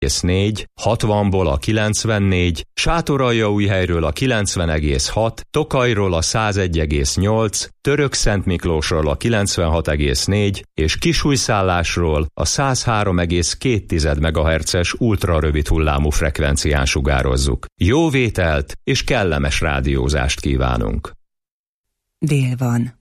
60-ból a 94, Sátoraljaújhelyről a 90,6, Tokajról a 101,8, Törökszentmiklósról a 96,4 és Kisújszállásról a 103,2 MHz-es ultrarövid hullámú frekvencián sugározzuk. Jó vételt és kellemes rádiózást kívánunk! Dél van.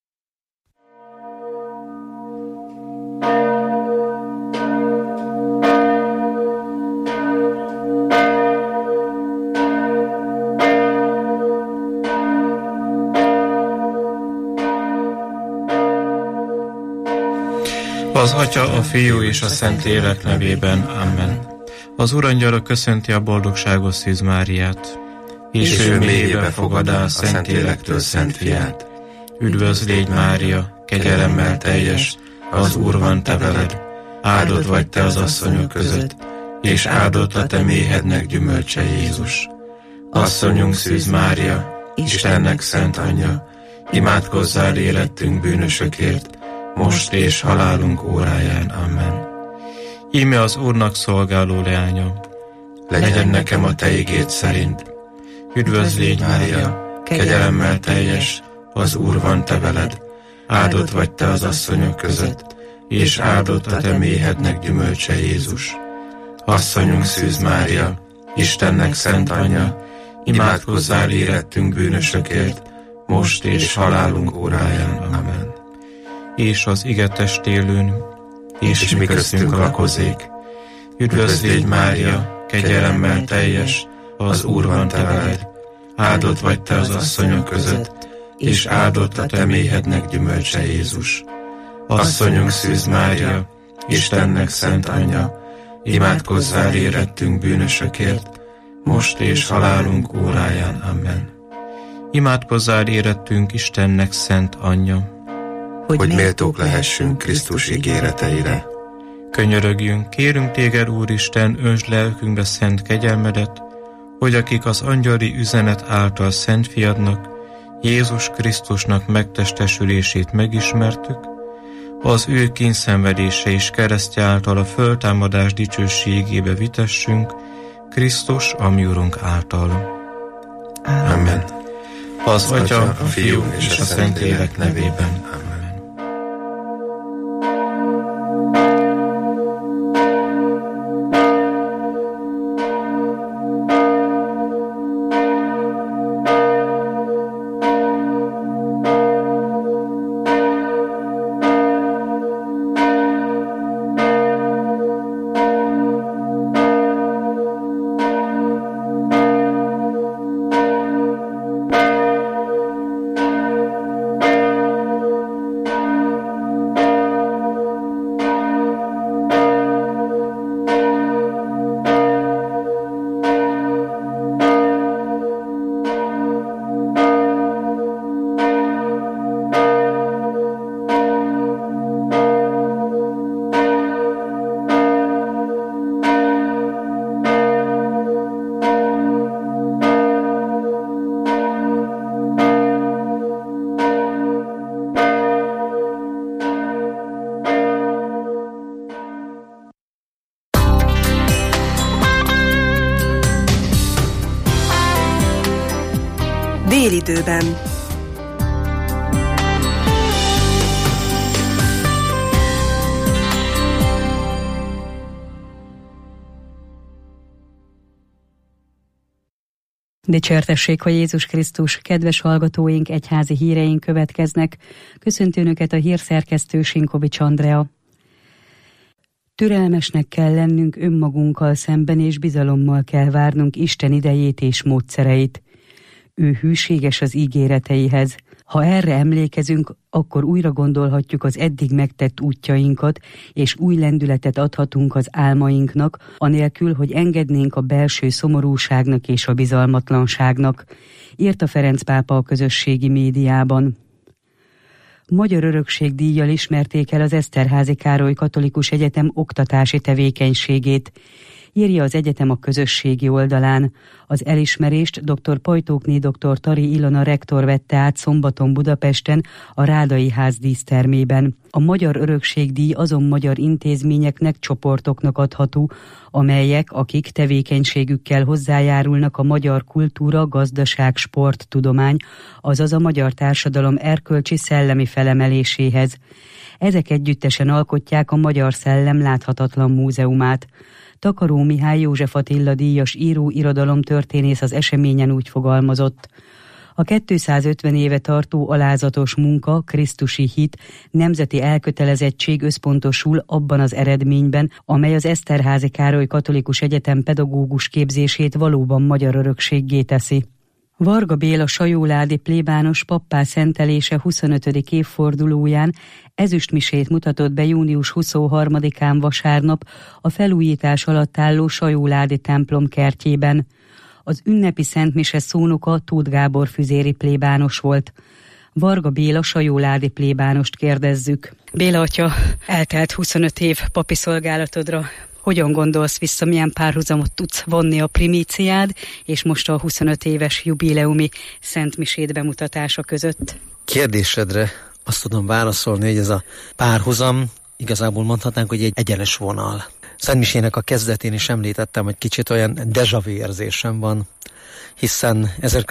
Az Atya, a Fiú és a Szentlélek nevében. Amen. Az Urangyala köszönti a boldogságos Szűz Máriát, és ő mélyébe fogadá a Szentlélektől Szent Fiát. Üdvözl légy, Mária, kegyelemmel teljes, az Úr van te veled, áldott vagy te az asszonyok között, és áldott a te méhednek gyümölcse Jézus. Asszonyunk Szűz Mária, Istennek szent anyja, imádkozzál érettünk bűnösökért, most és halálunk óráján. Amen. Íme az Úrnak szolgáló leánya, legyen nekem a te igéd szerint. Üdvözl légy, Mária, kegyelemmel teljes, az Úr van te veled, áldott vagy te az asszonyok között, és áldott a te méhednek gyümölcse Jézus. Asszonyunk Szűz Mária, Istennek szent anyja, imádkozzál érettünk bűnösökért, most és halálunk óráján. Amen. És az ige testélőn, és mi köztünk lakozék. Üdvözl légy, Mária, kegyelemmel teljes, az Úr van te veled, áldott vagy te az asszonyok között, és áldott a te méhednek gyümölcse Jézus. Asszonyunk Szűz Mária, Istennek szent anyja, imádkozzál érettünk bűnösökért, most és halálunk óráján. Amen. Imádkozzál érettünk Istennek szent anyja, hogy méltók lehessünk Krisztus ígéreteire. Könyörögjünk, kérünk téged, Úristen, öntsd lelkünkbe szent kegyelmedet, hogy akik az angyali üzenet által Szent Fiadnak, Jézus Krisztusnak megtestesülését megismertük, az ő kínszenvedése és keresztje által a föltámadás dicsőségébe vitessünk, Krisztus, a mi Urunk által. Amen. Az Atya, a Fiú és a Szentlélek nevében. Amen. Délidőben. Dicsértessék, hogy Jézus Krisztus, kedves hallgatóink, egyházi híreink következnek. Köszönti Önöket a hírszerkesztő Sinkovics Andrea. Türelmesnek kell lennünk önmagunkkal szemben, és bizalommal kell várnunk Isten idejét és módszereit. Ő hűséges az ígéreteihez. Ha erre emlékezünk, akkor újra gondolhatjuk az eddig megtett útjainkat, és új lendületet adhatunk az álmainknak, anélkül, hogy engednénk a belső szomorúságnak és a bizalmatlanságnak, írta Ferenc pápa a közösségi médiában. Magyar Örökség-díjjal ismerték el az Eszterházy Károly Katolikus Egyetem oktatási tevékenységét. írja az egyetem a közösségi oldalán. Az elismerést dr. Pajtókné dr. Tari Ilona rektor vette át szombaton Budapesten a Rádai Ház dísztermében. A Magyar Örökségdíj azon magyar intézményeknek, csoportoknak adható, amelyek, akik tevékenységükkel hozzájárulnak a magyar kultúra, gazdaság, sport, tudomány, azaz a magyar társadalom erkölcsi szellemi felemeléséhez. Ezek együttesen alkotják a Magyar Szellem láthatatlan múzeumát. Takaró Mihály József Attila díjas író, irodalomtörténész az eseményen úgy fogalmazott: a 250 éve tartó alázatos munka, krisztusi hit, nemzeti elkötelezettség összpontosul abban az eredményben, amely az Eszterházy Károly Katolikus Egyetem pedagógus képzését valóban magyar örökséggé teszi. Varga Béla sajóládi plébános pappá szentelése 25. évfordulóján ezüstmisét mutatott be június 23-án vasárnap a felújítás alatt álló sajóládi templom kertjében. Az ünnepi szentmise szónoka Tóth Gábor füzéri plébános volt. Varga Béla sajóládi plébánost kérdezzük. Béla atya, eltelt 25 év papi szolgálatodra. Hogyan gondolsz vissza, milyen párhuzamot tudsz vonni a primíciád és most a 25 éves jubileumi szentmisét bemutatása között? Kérdésedre azt tudom válaszolni, hogy ez a párhuzam igazából mondhatnánk, hogy egy egyenes vonal. Szentmisének a kezdetén is említettem, hogy kicsit olyan déjà vu érzésem van, hiszen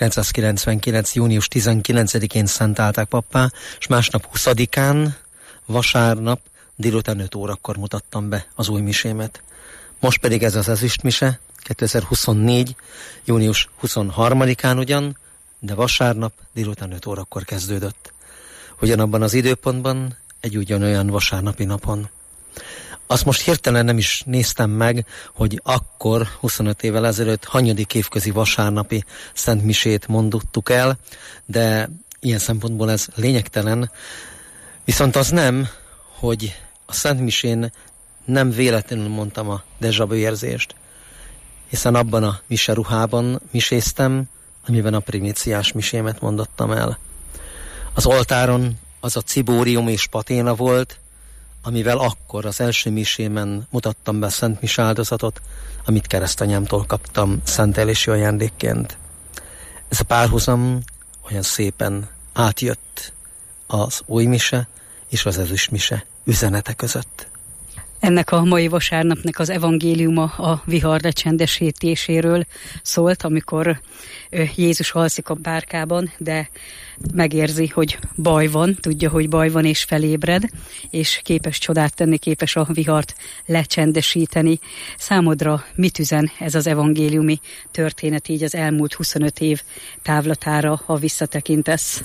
1999. június 19-én szentálták pappá, és másnap 20-án, vasárnap délután 5 órakor mutattam be az új misémet. Most pedig ez az ezüstmise, 2024. június 23-án ugyan, de vasárnap délután 5 órakor kezdődött. Ugyanabban az időpontban, egy ugyanolyan vasárnapi napon. Azt most hirtelen nem is néztem meg, hogy akkor, 25 évvel ezelőtt, hanyadik évközi vasárnapi szentmisét mondottuk el, de ilyen szempontból ez lényegtelen. Viszont az nem, hogy a szentmisén nem véletlenül mondtam a déjà vu érzést, hiszen abban a mise ruhában miséztem, amiben a primíciás misémet mondottam el. Az oltáron az a cibórium és paténa volt, amivel akkor az első misémen mutattam be a szent mise áldozatot, amit keresztanyámtól kaptam szentelési ajándékként. Ez a párhuzam olyan szépen átjött az új mise és az ezüstmise üzenete között. Ennek a mai vasárnapnak az evangéliuma a vihar lecsendesítéséről szólt, amikor Jézus alszik a bárkában, de megérzi, hogy baj van, tudja, hogy baj van, és felébred, és képes csodát tenni, képes a vihart lecsendesíteni. Számodra mit üzen ez az evangéliumi történet így az elmúlt 25 év távlatára, ha visszatekintesz?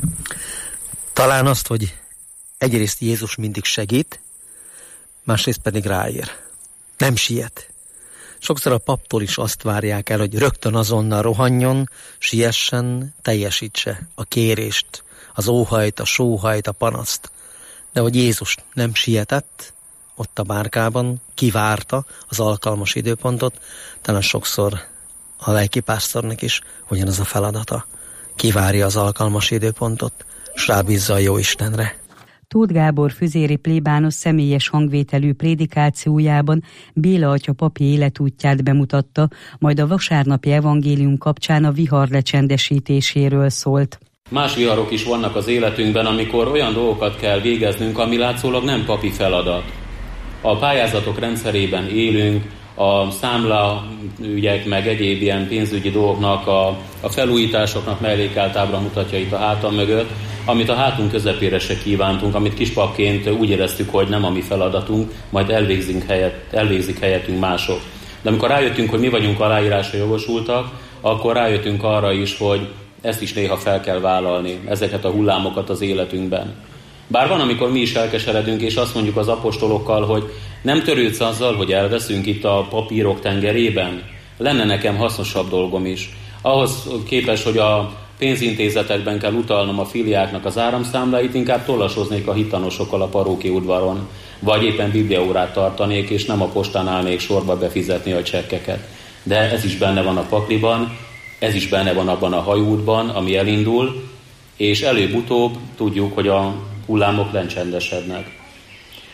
Talán azt, hogy egyrészt Jézus mindig segít, másrészt pedig ráér. Nem siet. Sokszor a paptól is azt várják el, hogy rögtön azonnal rohanjon, siessen, teljesítse a kérést, az óhajt, a sóhajt, a panaszt. De hogy Jézus nem sietett, ott a bárkában, kivárta az alkalmas időpontot, talán sokszor a lelkipásztornak is ugyanaz a feladata. Kivárja az alkalmas időpontot, s rábízza a Jóistenre. Tóth Gábor füzéri plébános személyes hangvételű prédikációjában Béla atya papi életútját bemutatta, majd a vasárnapi evangélium kapcsán a vihar lecsendesítéséről szólt. Más viharok is vannak az életünkben, amikor olyan dolgokat kell végeznünk, ami látszólag nem papi feladat. A pályázatok rendszerében élünk, a számlaügyek meg egyéb ilyen pénzügyi dolgoknak, a felújításoknak mellékelt ábra mutatja itt a hátam mögött, amit a hátunk közepére se kívántunk, amit kispapként úgy éreztük, hogy nem a mi feladatunk, majd elvégzik helyettünk mások. De amikor rájöttünk, hogy mi vagyunk aláírásra jogosultak, akkor rájöttünk arra is, hogy ezt is néha fel kell vállalni, ezeket a hullámokat az életünkben. Bár van, amikor mi is elkeseredünk, és azt mondjuk az apostolokkal, hogy nem törődsz azzal, hogy elveszünk itt a papírok tengerében? Lenne nekem hasznosabb dolgom is. Ahhoz képest, hogy a pénzintézetekben kell utalnom a filiáknak az áramszámláit, inkább tollasoznék a hitanosokkal a paróki udvaron, vagy éppen bibliaórát tartanék, és nem a postán állnék sorba befizetni a csekkeket. De ez is benne van a pakliban, ez is benne van abban a hajóútban, ami elindul, és előbb-utóbb tudjuk, hogy a hullámok lencsendesednek.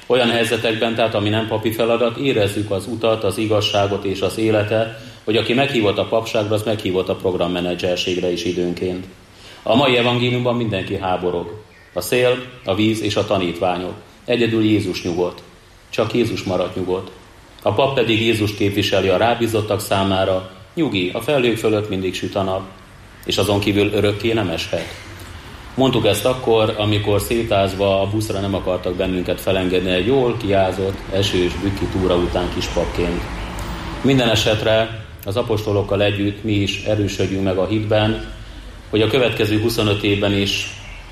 Olyan helyzetekben, tehát ami nem papi feladat, érezzük az utat, az igazságot és az életet, hogy aki meghívott a papságra, az meghívott a programmenedzserségre is időnként. A mai evangéliumban mindenki háborog. A szél, a víz és a tanítványok. Egyedül Jézus nyugodt. Csak Jézus maradt nyugodt. A pap pedig Jézust képviseli a rábízottak számára. Nyugi, a felhők fölött mindig süt a nap, és azon kívül örökké nem eshet. Mondtuk ezt akkor, amikor szétázva a buszra nem akartak bennünket felengedni egy jól kiázott, esős, bükki túra után kispapként. Minden esetre az apostolokkal együtt mi is erősödjünk meg a hitben, hogy a következő 25 évben is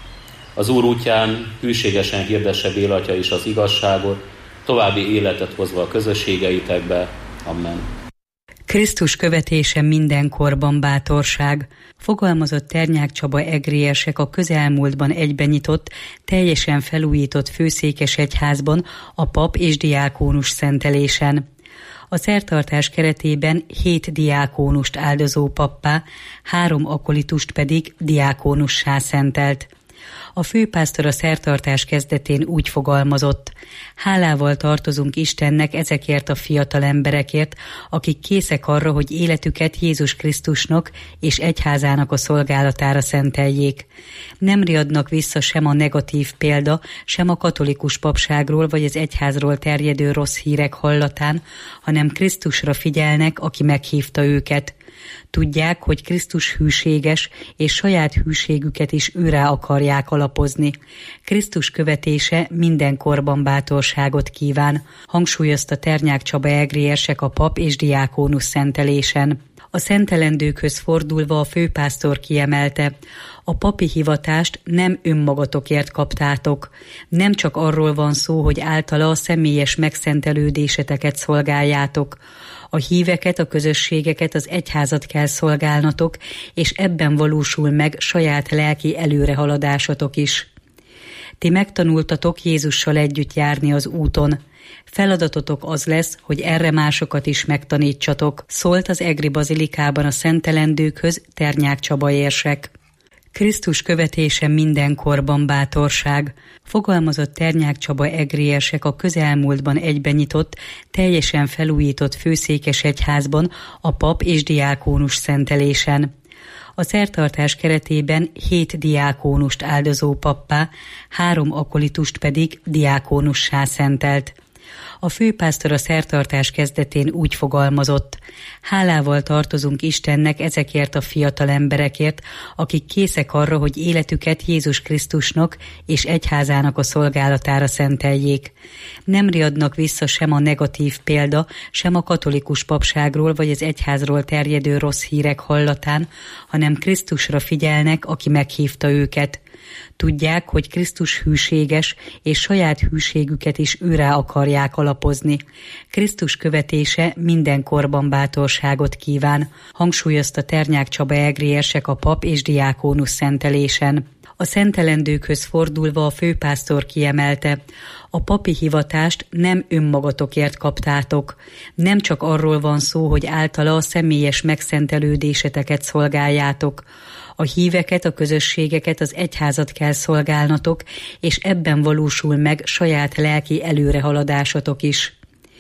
az Úr útján hűségesen hirdesse Béla atya is az igazságot, további életet hozva a közösségeitekbe. Amen. Krisztus követése mindenkorban bátorság, fogalmazott Ternyák Csaba egriérsek a közelmúltban egyben nyitott, teljesen felújított főszékes egyházban a pap és diákónus szentelésen. A szertartás keretében 7 diákónust áldozó pappá, 3 akolitust pedig diákónussá szentelt. A főpásztor a szertartás kezdetén úgy fogalmazott: hálával tartozunk Istennek ezekért a fiatal emberekért, akik készek arra, hogy életüket Jézus Krisztusnak és egyházának a szolgálatára szenteljék. Nem riadnak vissza sem a negatív példa, sem a katolikus papságról vagy az egyházról terjedő rossz hírek hallatán, hanem Krisztusra figyelnek, aki meghívta őket. Tudják, hogy Krisztus hűséges, és saját hűségüket is őrá akarják alapozni. Krisztus követése mindenkorban bátorságot kíván, hangsúlyozta Ternyák Csaba egriérsek a pap és diákónus szentelésen. A szentelendőkhöz fordulva a főpásztor kiemelte: a papi hivatást nem önmagatokért kaptátok. Nem csak arról van szó, hogy általa a személyes megszentelődéseteket szolgáljátok. A híveket, a közösségeket, az egyházat kell szolgálnatok, és ebben valósul meg saját lelki előrehaladásatok is. Ti megtanultatok Jézussal együtt járni az úton. Feladatotok az lesz, hogy erre másokat is megtanítsatok, szólt az egri bazilikában a szentelendőkhöz Ternyák Csaba érsek. Krisztus követése mindenkorban bátorság, fogalmazott Ternyák Csaba egriérsek a közelmúltban egyben nyitott, teljesen felújított főszékes egyházban a pap és diákónus szentelésen. A szertartás keretében 7 diákónust áldozó pappá, 3 akolitust pedig diákónussá szentelt. A főpásztor a szertartás kezdetén úgy fogalmazott: hálával tartozunk Istennek ezekért a fiatal emberekért, akik készek arra, hogy életüket Jézus Krisztusnak és egyházának a szolgálatára szenteljék. Nem riadnak vissza sem a negatív példa, sem a katolikus papságról vagy az egyházról terjedő rossz hírek hallatán, hanem Krisztusra figyelnek, aki meghívta őket. Tudják, hogy Krisztus hűséges, és saját hűségüket is őrá akarják alapozni. Krisztus követése mindenkorban bátorságot kíván, hangsúlyozta Ternyák Csaba egriérsek a pap és diákónus szentelésen. A szentelendőkhöz fordulva a főpásztor kiemelte: a papi hivatást nem önmagatokért kaptátok. Nem csak arról van szó, hogy általa a személyes megszentelődéseteket szolgáljátok. A híveket, a közösségeket, az egyházat kell szolgálnatok, és ebben valósul meg saját lelki előrehaladásatok is.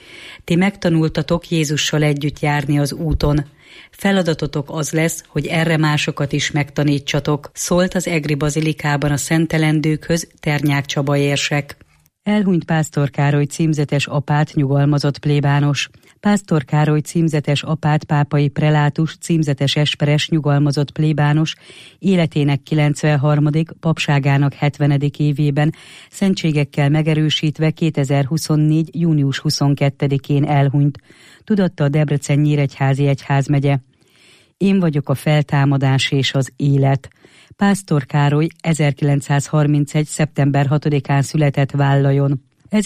Ti megtanultatok Jézussal együtt járni az úton. Feladatotok az lesz, hogy erre másokat is megtanítsatok, szólt az egri bazilikában a szentelendőkhöz Ternyák Csaba érsek. Elhunyt Pásztor Károly címzetes apát nyugalmazott plébános. Pásztor Károly címzetes apát pápai prelátus, címzetes esperes nyugalmazott plébános életének 93., papságának 70. évében szentségekkel megerősítve 2024. június 22-én elhunyt, tudatta a Debrecen-Nyíregyházi egyházmegye. Én vagyok a feltámadás és az élet. Pásztor Károly 1931. szeptember 6-án született Vállajon.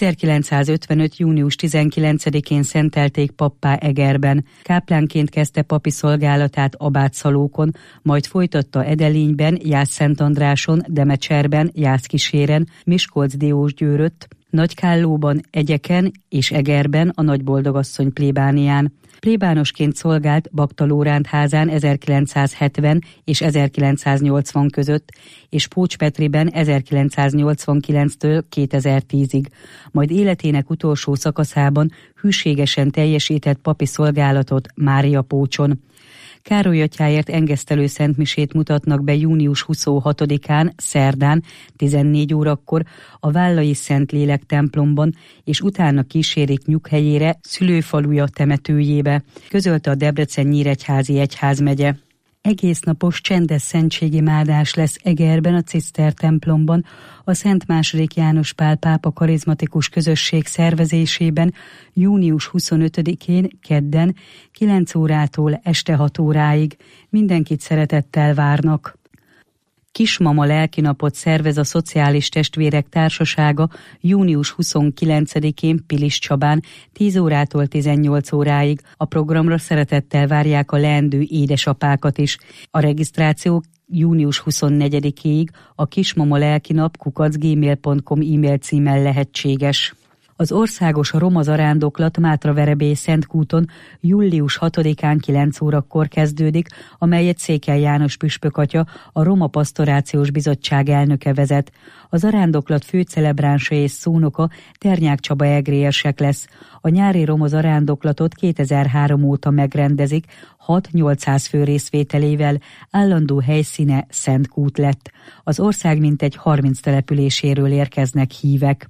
1955. június 19-én szentelték pappá Egerben. Káplánként kezdte papi szolgálatát Abátszalókon, majd folytatta Edelényben, Jász-Szentandráson, Demecserben, Jászkíséren, Miskolc-Diósgyőrött, Nagykállóban, Egyeken és Egerben a Nagyboldogasszony plébánián. Plébánosként szolgált Bakta Lóránt házán 1970 és 1980 között, és Pócspetriben 1989-től 2010-ig, majd életének utolsó szakaszában hűségesen teljesített papi szolgálatot Máriapócson. Károly atyáért engesztelő szentmisét mutatnak be június 26-án, szerdán, 14 órakor a Vállai Szentlélek templomban, és utána kísérik nyughelyére, szülőfaluja temetőjébe, közölte a Debrecen-Nyíregyházi egyházmegye. Egésznapos csendes szentségimádás lesz Egerben a Ciszter templomban, a Szent II. János Pál pápa karizmatikus közösség szervezésében június 25-én, kedden, 9 órától este 6 óráig. Mindenkit szeretettel várnak. Kismama lelkinapot szervez a Szociális Testvérek Társasága június 29-én Pilis Csabán 10 órától 18 óráig. A programra szeretettel várják a leendő édesapákat is. A regisztráció június 24-ig a kismama lelkinap @gmail.com e-mail címmel lehetséges. Az országos roma zarándoklat Mátraverebély Szentkúton július 6-án 9 órakor kezdődik, amelyet Székely János püspök atya, a Roma Pasztorációs Bizottság elnöke vezet. A zarándoklat főcelebránsa és szónoka Ternyák Csaba egrérsek lesz. A nyári roma zarándoklatot 2003 óta megrendezik, 6-800 fő részvételével, állandó helyszíne Szentkút lett. Az ország mintegy 30 településéről érkeznek hívek.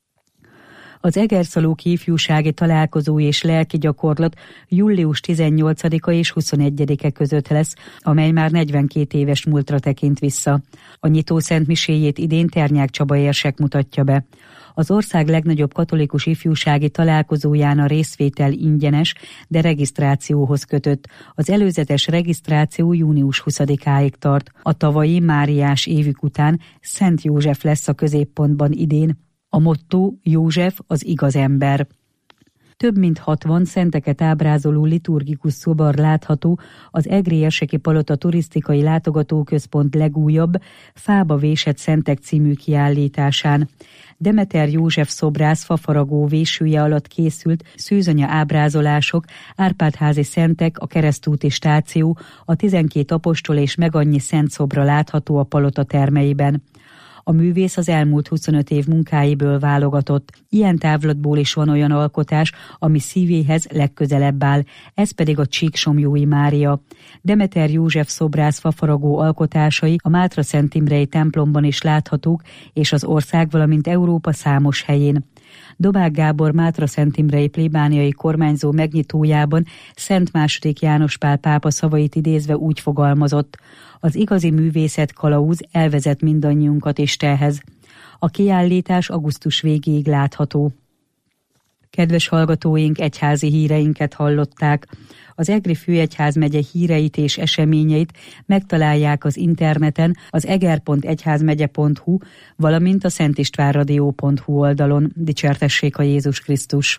Az Egerszalóki ifjúsági találkozó és lelki gyakorlat július 18-a és 21-e között lesz, amely már 42 éves múltra tekint vissza. A nyitó szentmiséjét idén Ternyák Csaba érsek mutatja be. Az ország legnagyobb katolikus ifjúsági találkozóján a részvétel ingyenes, de regisztrációhoz kötött. Az előzetes regisztráció június 20-áig tart. A tavalyi Máriás évük után Szent József lesz a középpontban idén. A motto József az igaz ember. Több mint 60 szenteket ábrázoló liturgikus szobor látható az Egri-érseki Palota turisztikai látogatóközpont legújabb Fába vésett szentek című kiállításán. Demeter József szobrász fafaragó vésője alatt készült szűzanya ábrázolások, Árpád-házi szentek, a keresztúti stáció, a 12 apostol és meg annyi szent szobra látható a palota termeiben. A művész az elmúlt 25 év munkáiből válogatott. Ilyen távlatból is van olyan alkotás, ami szívéhez legközelebb áll, ez pedig a Csíksomlyói Mária. Demeter József szobrász fafaragó alkotásai a Mátra-Szentimrei templomban is láthatók, és az ország, valamint Európa számos helyén. Dobák Gábor Mátra-Szentimrei plébániai kormányzó megnyitójában Szent II. János Pál pápa szavait idézve úgy fogalmazott: az igazi művészet kalauz elvezet mindannyiunkat Istenhez. A kiállítás augusztus végéig látható. Kedves hallgatóink, egyházi híreinket hallották. Az Egri főegyházmegye híreit és eseményeit megtalálják az interneten, az eger.egyházmegye.hu, valamint a szentistvánradio.hu oldalon. Dicsértessék a Jézus Krisztus!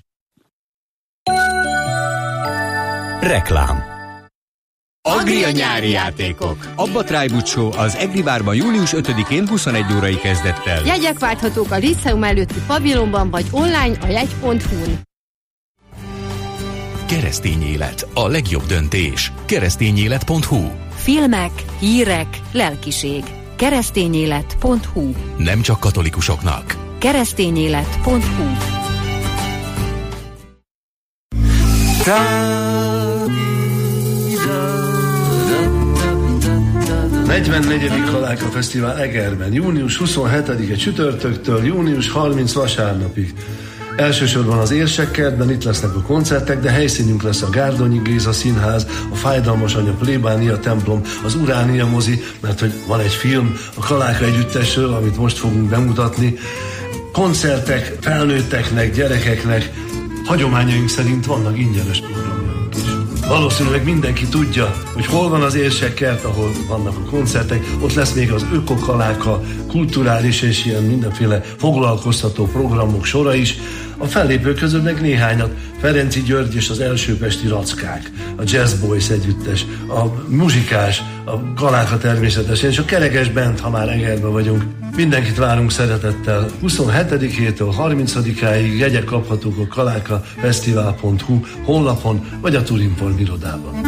Reklám. Agria nyári játékok. Abba Trájbucsó az Egri bárban július 5-én 21 órai kezdettel. Jegyek válthatók a Líceum előtti pavilonban vagy online a jegy.hu-n. Keresztény élet. A legjobb döntés. Keresztényélet.hu. Filmek, hírek, lelkiség. Keresztényélet.hu. Nem csak katolikusoknak. Keresztényélet.hu. 44. Kaláka Fesztivál Egerben, június 27-e csütörtöktől június 30 vasárnapig. Elsősorban az Érsekkertben itt lesznek a koncertek, de helyszínünk lesz a Gárdonyi Géza Színház, a Fájdalmas Anya plébánia templom, az Uránia mozi, mert hogy van egy film a Kaláka együttesről, amit most fogunk bemutatni. Koncertek felnőtteknek, gyerekeknek, hagyományaink szerint vannak ingyenes programjaink is. Valószínűleg mindenki tudja, hogy hol van az Érsekkert, ahol vannak a koncertek, ott lesz még az Ökokaláka, kulturális és ilyen mindenféle foglalkoztató programok sora is. A fellépők közül meg néhányat: Ferenczy György és az Első Pesti Rackák, a Jazz Boys együttes, a Muzsikás, a Galáka természetesen, és a Kerekes Band, ha már Egerben vagyunk. Mindenkit várunk szeretettel. 27-től 30-áig jegyek kaphatók a galákafesztivál.hu honlapon, vagy a Turinform irodában.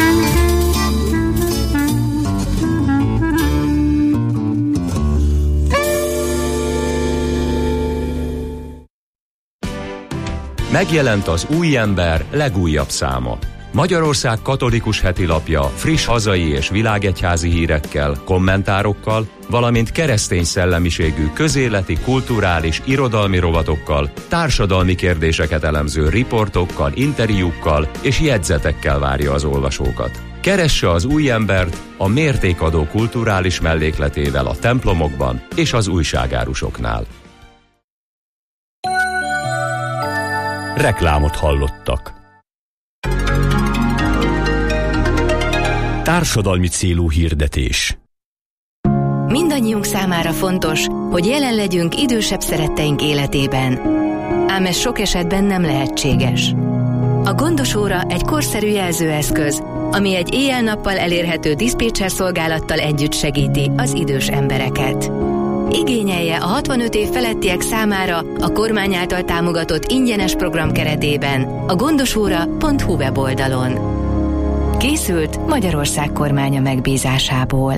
Megjelent az Új Ember legújabb száma. Magyarország katolikus hetilapja friss hazai és világegyházi hírekkel, kommentárokkal, valamint keresztény szellemiségű közéleti, kulturális, irodalmi rovatokkal, társadalmi kérdéseket elemző riportokkal, interjúkkal és jegyzetekkel várja az olvasókat. Keresse az Új Embert a mértékadó kulturális mellékletével a templomokban és az újságárusoknál. Reklámot hallottak. Társadalmi célú hirdetés. Mindannyiunk számára fontos, hogy jelen legyünk idősebb szeretteink életében. Ám ez sok esetben nem lehetséges. A gondos óra egy korszerű jelzőeszköz, ami egy éjjel-nappal elérhető diszpécser szolgálattal együtt segíti az idős embereket. Igényelje a 65 év felettiek számára a kormány által támogatott ingyenes program keretében a gondosóra.hu weboldalon. Készült Magyarország kormánya megbízásából.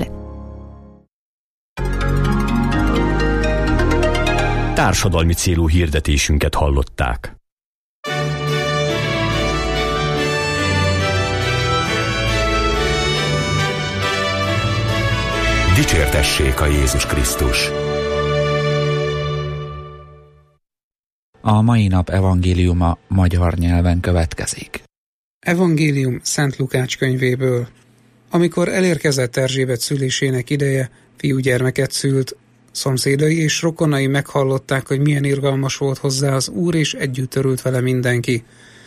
Társadalmi célú hirdetésünket hallották. Dicsértessék a Jézus Krisztus! A mai nap evangéliuma magyar nyelven következik. Evangélium Szent Lukács könyvéből. Amikor elérkezett Erzsébet szülésének ideje, fiúgyermeket szült. Szomszédai és rokonai meghallották, hogy milyen irgalmas volt hozzá az Úr, és együtt örült vele mindenki.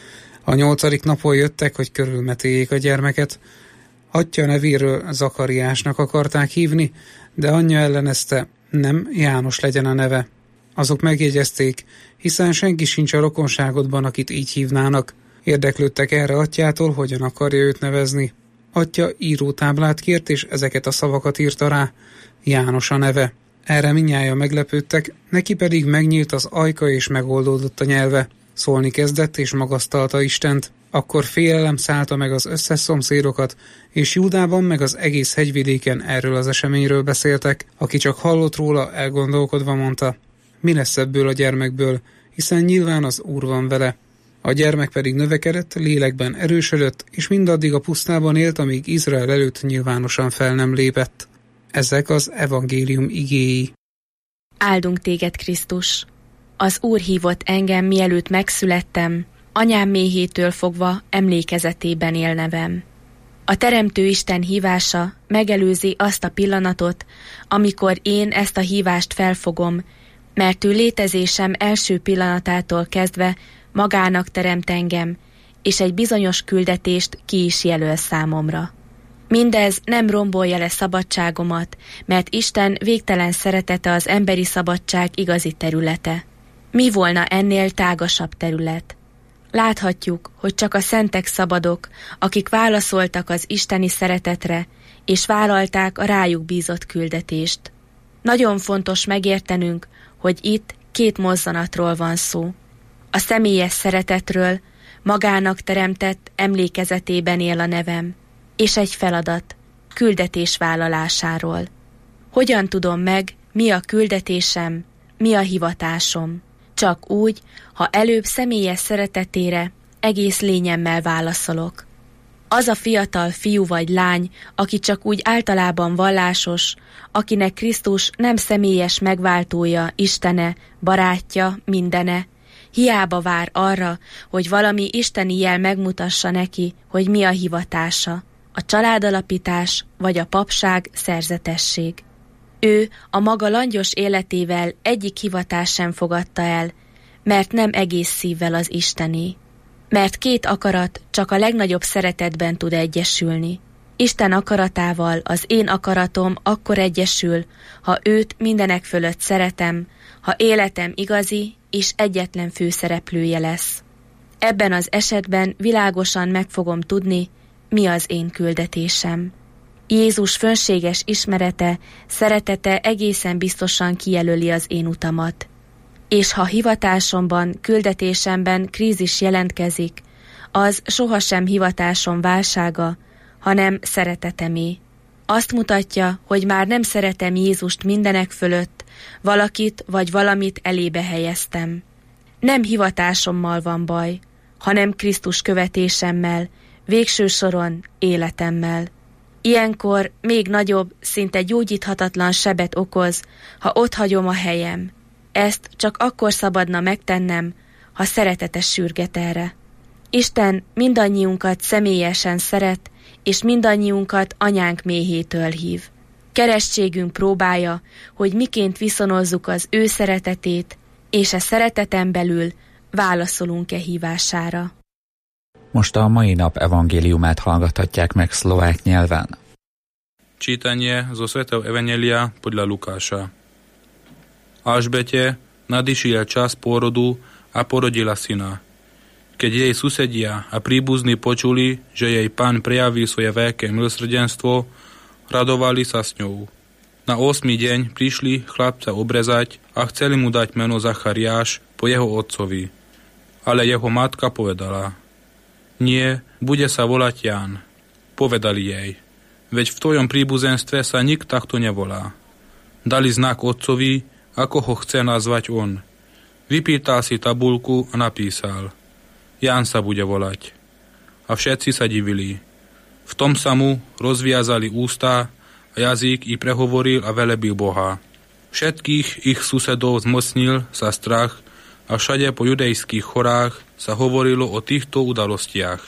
A 8. napon jöttek, hogy körülmetéljék a gyermeket. Atyja nevéről Zakariásnak akarták hívni, de anyja ellenezte, nem, János legyen a neve. Azok megjegyezték, hiszen senki sincs a rokonságodban, akit így hívnának. Érdeklődtek erre atyától, hogyan akarja őt nevezni. Atya írótáblát kért, és ezeket a szavakat írta rá: János a neve. Erre mindnyájan meglepődtek, neki pedig megnyílt az ajka, és megoldódott a nyelve. Szólni kezdett, és magasztalta Istent. Akkor félelem szállta meg az összes szomszédokat, és Júdában meg az egész hegyvidéken erről az eseményről beszéltek. Aki csak hallott róla, elgondolkodva mondta: mi lesz ebből a gyermekből, hiszen nyilván az Úr van vele. A gyermek pedig növekedett, lélekben erősödött, és mindaddig a pusztában élt, amíg Izrael előtt nyilvánosan fel nem lépett. Ezek az evangélium igéi. Áldunk téged, Krisztus! Az Úr hívott engem, mielőtt megszülettem, anyám méhétől fogva emlékezetében él nevem. A Teremtő Isten hívása megelőzi azt a pillanatot, amikor én ezt a hívást felfogom, mert ő létezésem első pillanatától kezdve magának teremt engem, és egy bizonyos küldetést ki is jelöl számomra. Mindez nem rombolja le szabadságomat, mert Isten végtelen szeretete az emberi szabadság igazi területe. Mi volna ennél tágasabb terület? Láthatjuk, hogy csak a szentek szabadok, akik válaszoltak az isteni szeretetre, és vállalták a rájuk bízott küldetést. Nagyon fontos megértenünk, hogy itt két mozzanatról van szó. A személyes szeretetről, magának teremtett emlékezetében él a nevem, és egy feladat, küldetés vállalásáról. Hogyan tudom meg, mi a küldetésem, mi a hivatásom? Csak úgy, ha előbb személyes szeretetére egész lényemmel válaszolok. Az a fiatal fiú vagy lány, aki csak úgy általában vallásos, akinek Krisztus nem személyes megváltója, Istene, barátja, mindene, hiába vár arra, hogy valami isteni jel megmutassa neki, hogy mi a hivatása, a családalapítás vagy a papság, szerzetesség. Ő a maga langyos életével egyik hivatást sem fogadta el, mert nem egész szívvel az Istené. Mert két akarat csak a legnagyobb szeretetben tud egyesülni. Isten akaratával az én akaratom akkor egyesül, ha őt mindenek fölött szeretem, ha életem igazi és egyetlen főszereplője lesz. Ebben az esetben világosan meg fogom tudni, mi az én küldetésem. Jézus fönséges ismerete, szeretete egészen biztosan kijelöli az én utamat. És ha hivatásomban, küldetésemben krízis jelentkezik, az sohasem hivatásom válsága, hanem szeretetemé. Azt mutatja, hogy már nem szeretem Jézust mindenek fölött, valakit vagy valamit elébe helyeztem. Nem hivatásommal van baj, hanem Krisztus követésemmel, végső soron életemmel. Ilyenkor még nagyobb, szinte gyógyíthatatlan sebet okoz, ha otthagyom a helyem. Ezt csak akkor szabadna megtennem, ha szeretete sürget erre. Isten mindannyiunkat személyesen szeret, és mindannyiunkat anyánk méhétől hív. Keresztségünk próbája, hogy miként viszonozzuk az ő szeretetét, és a szereteten belül válaszolunk-e hívására. Most a mai nap evangéliumát hallgathatják meg szlovák nyelven. Čítanie zo Svätého Evanjelia podľa Lukáša. Alžbete nadišiel čas pôrodu a porodila syna. Keď jej susedia a príbuzní počuli, že jej pán prejavil svoje veľké milosrdenstvo, radovali sa s ňou. Na 8. deň prišli chlapca obrezať a chceli mu dať meno Zachariáš po jeho otcovi. Ale jeho matka povedala: Nie, bude sa volať Ján. Povedali jej: Veď v tvojom príbuzenstve sa nik takto nevolá. Dali znak otcovi, ako ho chce nazvať on. Vypýtal si tabuľku a napísal: Ján sa bude volať. A všetci sa divili. V tom sa mu rozviazali ústa a jazyk i prehovoril a velebil Boha. Všetkých ich susedov zmocnil sa strach a všade po judejských chorách sa hovorilo o týchto udalostiach.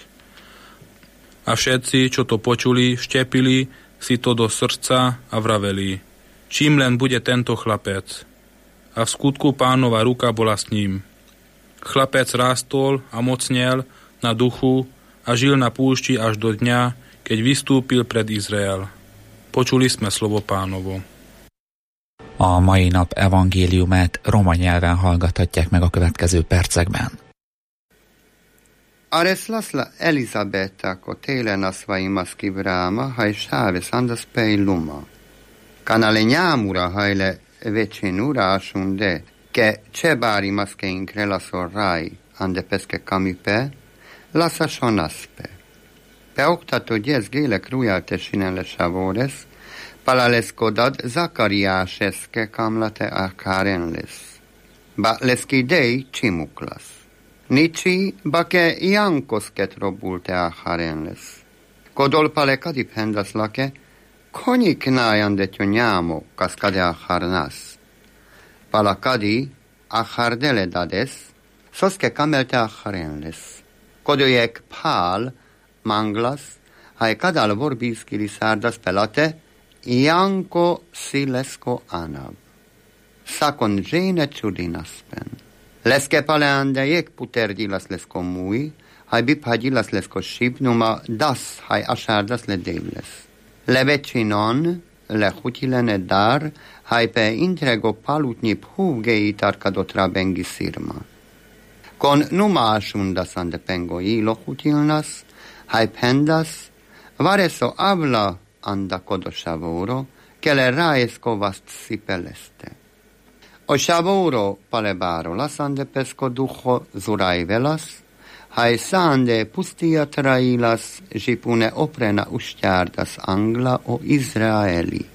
A všetci, čo to počuli, štepili si to do srdca a vraveli: Čím len bude tento chlapec? A v skutku Pánova ruka bola s ním. Chlapec rástol a mocnel na duchu a žil na púšti až do dňa, keď vystúpil pred Izrael. Počuli sme slovo Pánovo. A mai nap evangéliumát roma nyelven hallgathatják meg a következő percekben. Areslasla Elizabeta kotele na svojima skivrama hajšave sandas pejluma. Kanale njamura hajle većinura ašunde ke čebari maskeinkre lasorrai ande peske kamipe lasa šonaspe. Pe oktato gyez gélek rujaltesinen le savores palaleskodad Zakariáseske kamlate akaren les. Ba leskidei cimuklas. Nici bake jankosket robulte akaren les. Kodolpale kadip hendaslake konik nájandetjo nyámo kaskade akharnas. Palakadi akhardele dades soske kamelte akharen les. Kodojek pál manglas hai kadal vorbiskili sardas pelate Ianco silesko anav. Sakon žene čudinaspen. Leske paleandejek puterdilas lesko mui, hai biphadilas lesko šibnuma das hai asardas le devles. Levecinon le hutilene dar hai pe intrego palutni phuvgei tarkadotra bengi sirma. Kon numa asundas ande pengoi lo hutilnas, hai pendas, vareso avla anda kodosavoro, che le raesco vast si peleste. O savoro palebaro lasande pesco ducho zurai velas, hai sande pustia trailas, žipune oprena ustyárdas angla o Izraeli.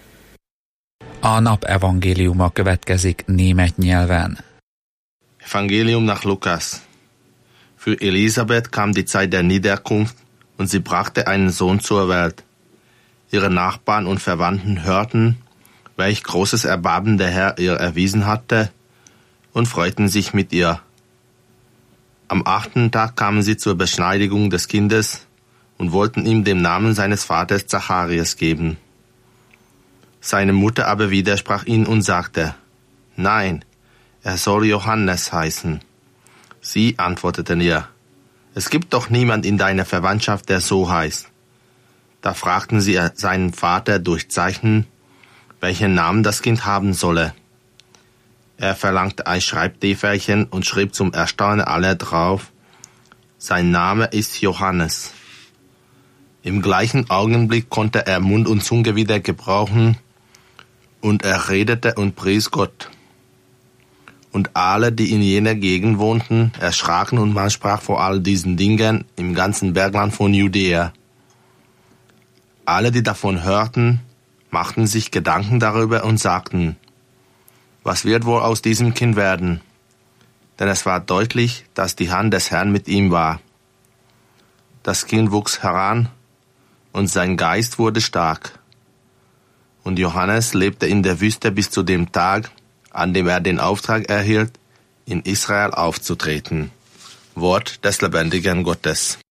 A nap evangéliuma következik német nyelven. Evangelium nach Lukas. Für Elisabeth kam die Zeit der Niederkunft und sie brachte einen Sohn zur Welt. Ihre Nachbarn und Verwandten hörten, welch großes Erbarmen der Herr ihr erwiesen hatte, und freuten sich mit ihr. Am 8. Tag kamen sie zur Beschneidigung des Kindes und wollten ihm den Namen seines Vaters Zacharias geben. Seine Mutter aber widersprach ihnen und sagte: Nein, er soll Johannes heißen. Sie antworteten ihr: Es gibt doch niemand in deiner Verwandtschaft, der so heißt. Da fragten sie seinen Vater durch Zeichen, welchen Namen das Kind haben solle. Er verlangte ein Schreibtäfelchen und schrieb zum Erstaunen aller drauf: Sein Name ist Johannes. Im gleichen Augenblick konnte er Mund und Zunge wieder gebrauchen, und er redete und pries Gott. Und alle, die in jener Gegend wohnten, erschraken, und man sprach vor all diesen Dingen im ganzen Bergland von Judäa. Alle, die davon hörten, machten sich Gedanken darüber und sagten: Was wird wohl aus diesem Kind werden? Denn es war deutlich, dass die Hand des Herrn mit ihm war. Das Kind wuchs heran, und sein Geist wurde stark. Und Johannes lebte in der Wüste bis zu dem Tag, an dem er den Auftrag erhielt, in Israel aufzutreten. Wort des lebendigen Gottes.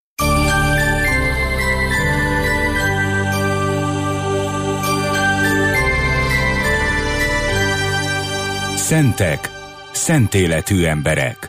Szentek, szentéletű emberek.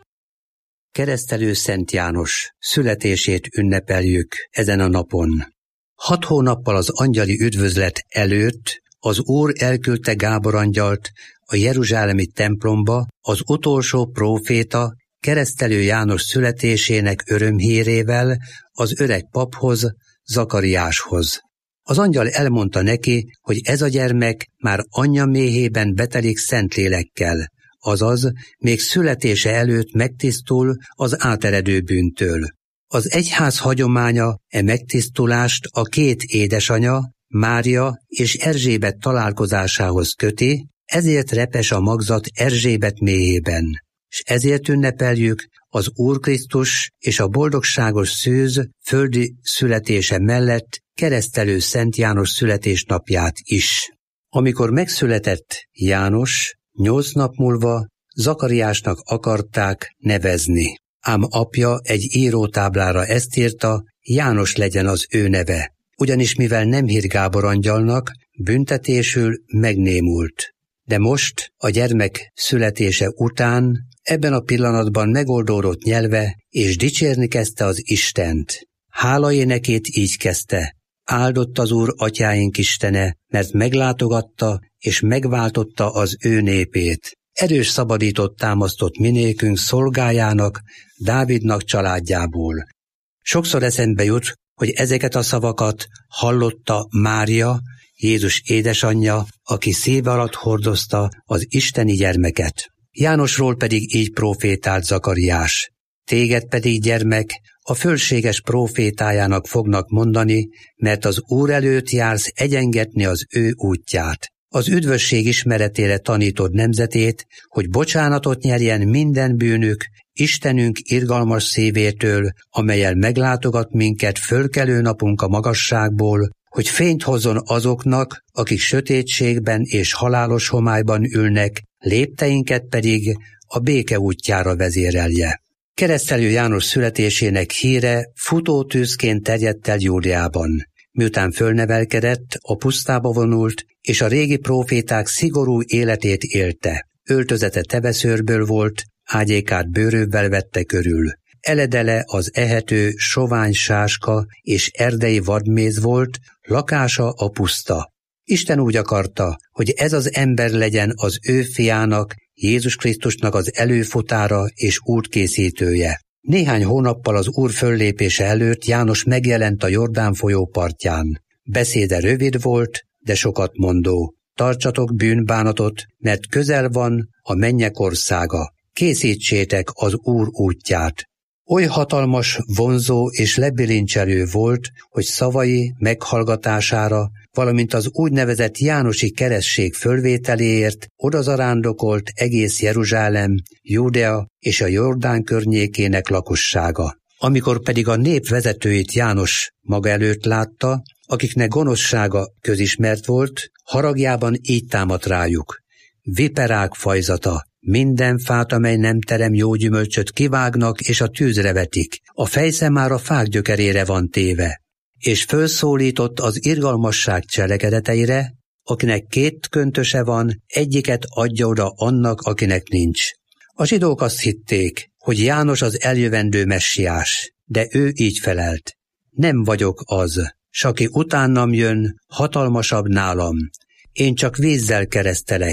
Keresztelő Szent János születését ünnepeljük ezen a napon. 6 hónappal az angyali üdvözlet előtt az Úr elküldte Gábor angyalt a jeruzsálemi templomba az utolsó próféta, Keresztelő János születésének örömhírével az öreg paphoz, Zakariáshoz. Az angyal elmondta neki, hogy ez a gyermek már anyja méhében betelik Szentlélekkel, azaz még születése előtt megtisztul az áteredő bűntől. Az egyház hagyománya megtisztulást a 2 édesanya, Mária és Erzsébet találkozásához köti, ezért repes a magzat Erzsébet méhében. És ezért ünnepeljük az Úr Krisztus és a boldogságos szűz földi születése mellett Keresztelő Szent János születésnapját is. Amikor megszületett János, 8 nap múlva Zakariásnak akarták nevezni. Ám apja egy írótáblára ezt írta, János legyen az ő neve. Ugyanis mivel nem hírt Gábor angyalnak, büntetésül megnémult. De most, a gyermek születése után, ebben a pillanatban megoldódott nyelve, és dicsérni kezdte az Istent. Hálaénekét így kezdte: Áldott az Úr atyáink Istene, mert meglátogatta és megváltotta az ő népét. Erős szabadított támasztott minékünk szolgájának, Dávidnak családjából. Sokszor eszembe jut, hogy ezeket a szavakat hallotta Mária, Jézus édesanyja, aki szíve alatt hordozta az isteni gyermeket. Jánosról pedig így profétált Zakariás: Téged pedig, gyermek, a fölséges profétájának fognak mondani, mert az Úr előtt jársz egyengetni az ő útját. Az üdvösség ismeretére tanítod nemzetét, hogy bocsánatot nyerjen minden bűnük, Istenünk irgalmas szívétől, amellyel meglátogat minket fölkelő napunk a magasságból, hogy fényt hozzon azoknak, akik sötétségben és halálos homályban ülnek, lépteinket pedig a béke útjára vezérelje. Keresztelő János születésének híre futótűzként terjedt el Júdeában. Miután fölnevelkedett, a pusztába vonult, és a régi próféták szigorú életét élte. Öltözete teveszőrből volt, ágyékát bőrővel vette körül. Eledele az ehető, sovány sáska és erdei vadméz volt, lakása a puszta. Isten úgy akarta, hogy ez az ember legyen az ő fiának, Jézus Krisztusnak az előfutára és útkészítője. Néhány hónappal az Úr föllépése előtt János megjelent a Jordán folyó partján. Beszéde rövid volt, de sokat mondó. Tartsatok bűnbánatot, mert közel van a mennyek országa. Készítsétek az Úr útját. Oly hatalmas, vonzó és lebilincselő volt, hogy szavai meghallgatására, valamint az úgynevezett jánosi keresztség fölvételéért odazarándokolt egész Jeruzsálem, Júdea és a Jordán környékének lakossága. Amikor pedig a nép vezetőit János maga előtt látta, akiknek gonoszsága közismert volt, haragjában így támadt rájuk: Viperák fajzata, minden fát, amely nem terem jó gyümölcsöt, kivágnak és a tűzre vetik. A fejsze már a fák gyökerére van téve. És fölszólított az irgalmasság cselekedeteire, akinek 2 köntöse van, egyiket adja oda annak, akinek nincs. A zsidók azt hitték, hogy János az eljövendő messiás, de ő így felelt: Nem vagyok az, s aki utánam jön, hatalmasabb nálam. Én csak vízzel keresztelek,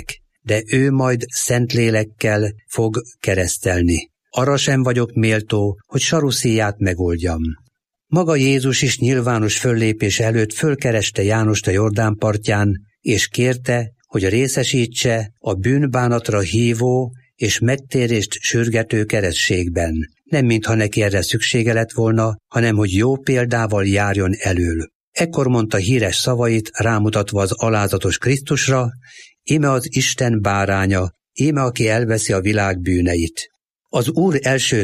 de ő majd Szentlélekkel fog keresztelni. Arra sem vagyok méltó, hogy saruszéját megoldjam. Maga Jézus is nyilvános föllépés előtt fölkereste Jánost a Jordán partján, és kérte, hogy részesítse a bűnbánatra hívó és megtérést sürgető keresztségben. Nem mintha neki erre szüksége lett volna, hanem hogy jó példával járjon elől. Ekkor mondta híres szavait, rámutatva az alázatos Krisztusra: íme az Isten báránya, íme aki elveszi a világ bűneit. Az Úr első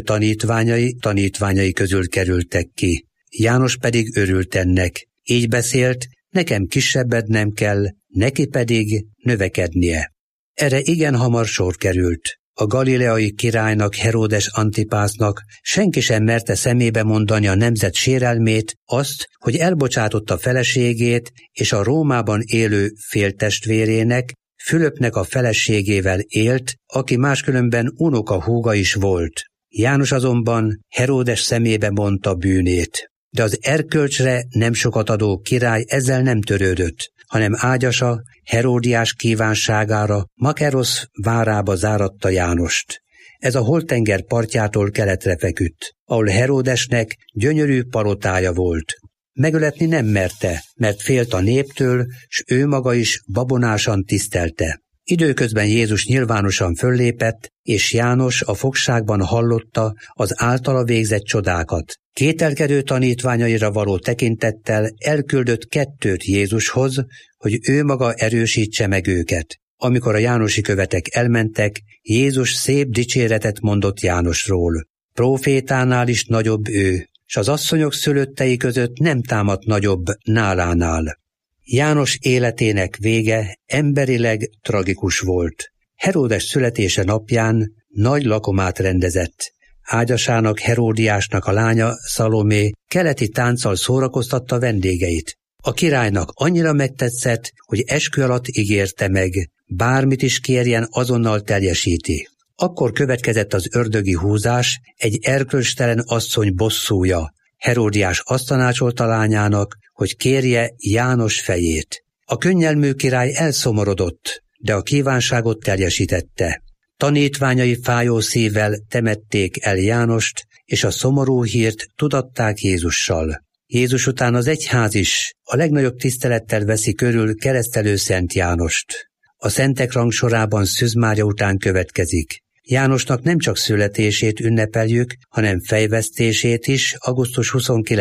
tanítványai közül kerültek ki. János pedig örült ennek. Így beszélt: nekem kisebbednem kell, neki pedig növekednie. Erre igen hamar sor került. A galileai királynak, Heródes Antipásznak senki sem merte szemébe mondani a nemzet sérelmét, azt, hogy elbocsátotta feleségét és a Rómában élő féltestvérének, Fülöpnek a feleségével élt, aki máskülönben unoka húga is volt. János azonban Heródes szemébe mondta bűnét. De az erkölcsre nem sokat adó király ezzel nem törődött, hanem ágyasa Heródiás kívánságára Makerosz várába záratta Jánost. Ez a Holtenger partjától keletre feküdt, ahol Heródesnek gyönyörű palotája volt. Megöletni nem merte, mert félt a néptől, s ő maga is babonásan tisztelte. Időközben Jézus nyilvánosan föllépett, és János a fogságban hallotta az általa végzett csodákat. Kételkedő tanítványaira való tekintettel elküldött 2 Jézushoz, hogy ő maga erősítse meg őket. Amikor a jánosi követek elmentek, Jézus szép dicséretet mondott Jánosról. Prófétánál is nagyobb ő, s az asszonyok szülöttei között nem támadt nagyobb nálánál. János életének vége emberileg tragikus volt. Heródes születése napján nagy lakomát rendezett. Ágyasának, Heródiásnak a lánya, Szalomé keleti tánccal szórakoztatta vendégeit. A királynak annyira megtetszett, hogy eskü alatt ígérte meg, bármit is kérjen, azonnal teljesíti. Akkor következett az ördögi húzás, egy erkölcstelen asszony bosszúja. Heródiás azt tanácsolta lányának, hogy kérje János fejét. A könnyelmű király elszomorodott, de a kívánságot teljesítette. Tanítványai fájó szívvel temették el Jánost, és a szomorú hírt tudatták Jézussal. Jézus után az egyház is a legnagyobb tisztelettel veszi körül keresztelő Szent Jánost. A szentek rangsorában Szűz Mária után következik. Jánosnak nem csak születését ünnepeljük, hanem fejvesztését is augusztus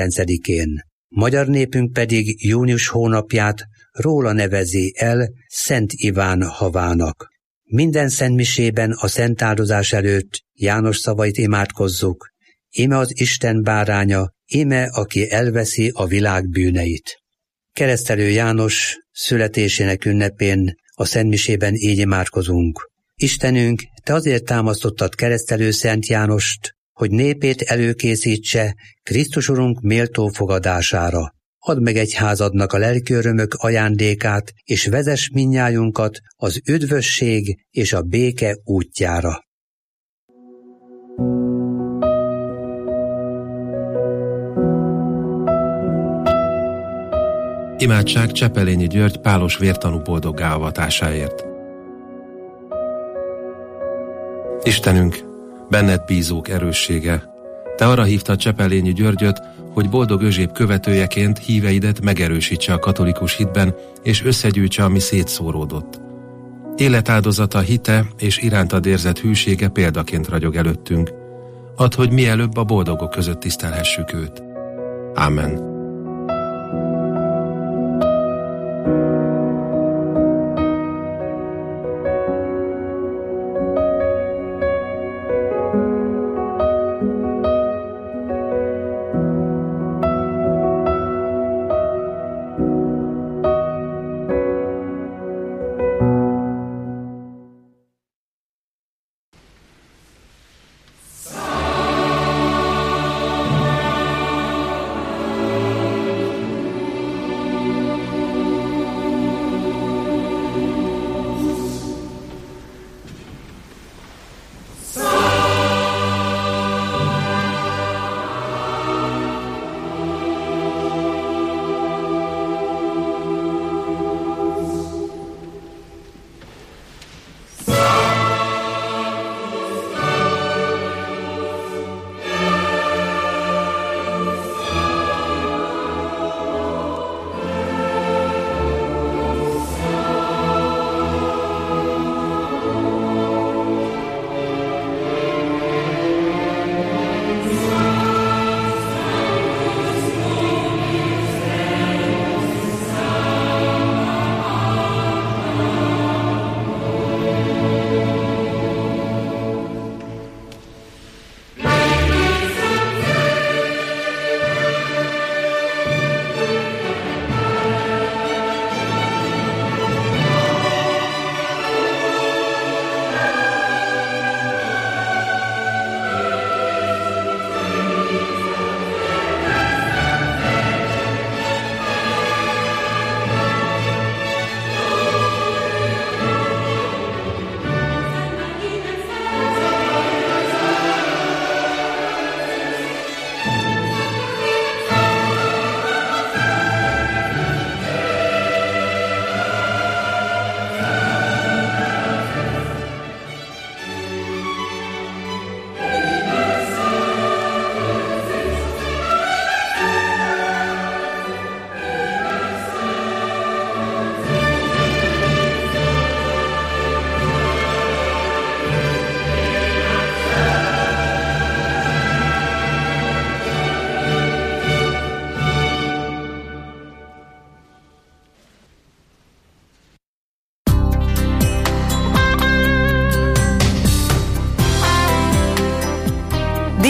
29-én. Magyar népünk pedig június hónapját róla nevezi el Szent Iván havának. Minden szentmisében a szentáldozás előtt János szavait imádkozzuk. Íme az Isten báránya, íme aki elveszi a világ bűneit. Keresztelő János születésének ünnepén a szentmisében így imádkozunk. Istenünk, te azért támasztottad keresztelő Szent Jánost, hogy népét előkészítse Krisztus Urunk méltó fogadására. Add meg egyházadnak a lelki örömök ajándékát, és vezess mindnyájunkat az üdvösség és a béke útjára. Imádság Csepelényi György pálos vértanú boldoggá avatásáért. Istenünk, benned bízók erőssége, te arra hívtad Csepelényi Györgyöt, hogy boldog Özséb követőjeként híveidet megerősítse a katolikus hitben, és összegyűjtse, ami szétszóródott. Életáldozata, hite és irántad érzett hűsége példaként ragyog előttünk. Add, hogy mielőbb a boldogok között tisztelhessük őt. Ámen.